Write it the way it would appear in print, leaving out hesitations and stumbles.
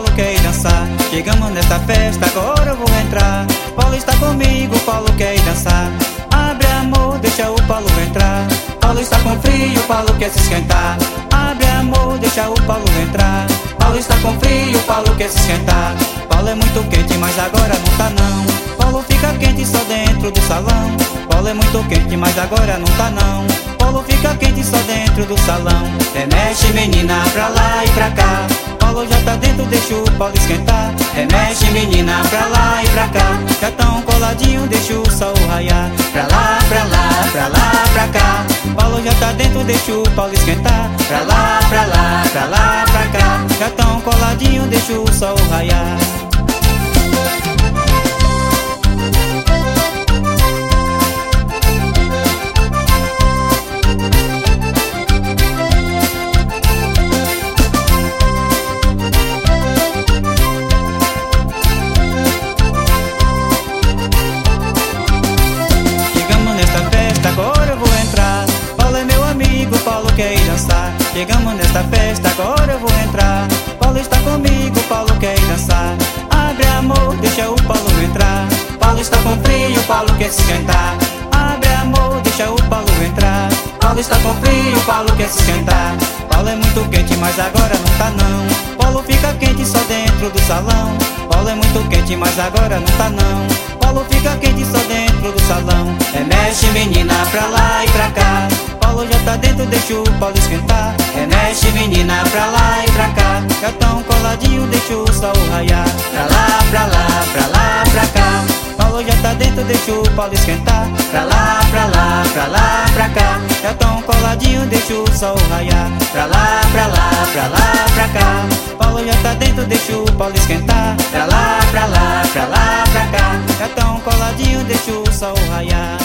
Paulo quer ir dançar. Chegamos nesta festa, agora eu vou entrar. Paulo está comigo, Paulo quer ir dançar. Abre amor, deixa o Paulo entrar. Paulo está com frio, Paulo quer se esquentar. Abre amor, deixa o Paulo entrar. Paulo está com frio, Paulo quer se esquentar. Paulo é muito quente, mas agora não tá não. Paulo fica quente só dentro do salão. Paulo é muito quente, mas agora não tá não. Paulo fica quente só dentro do salão. Remexe menina pra lá e pra cá. Paulo já tá dentro, deixa o Paulo esquentar. Remexe menina pra lá e pra cá. Já tão coladinho, deixa o sol raiar. Pra lá, pra lá, pra lá, pra cá. Paulo já tá dentro, deixa o Paulo esquentar. Pra lá, pra lá, pra lá, pra cá. Já tão coladinho, deixa o sol raiar. Paulo quer ir dançar. Chegamos nesta festa, agora eu vou entrar. Paulo está comigo, Paulo quer ir dançar. Abre amor, deixa o Paulo entrar. Paulo está com frio, Paulo quer se esquentar. Abre amor, deixa o Paulo entrar. Paulo está com frio, Paulo quer se esquentar. Paulo é muito quente, mas agora não tá não. Paulo fica quente só dentro do salão. Paulo é muito quente, mas agora não tá não. Paulo fica quente só dentro do salão. Remexe menina pra lá e pra cá. Paulo já tá dentro, deixa o Paulo esquentar. Remexe menina pra lá e pra cá. Já tão coladinho, deixa o sol raiar. Pra lá, pra lá, pra lá, pra cá. Paulo já tá dentro, deixa o Paulo esquentar. Pra lá, pra lá, pra lá, pra cá. Já tão coladinho, deixa o sol raiar. Pra lá, pra lá, pra lá, pra cá. Paulo já tá dentro, deixa o Paulo esquentar. Pra lá, pra lá, pra lá, pra cá. Já tão coladinho, deixa o sol raiar.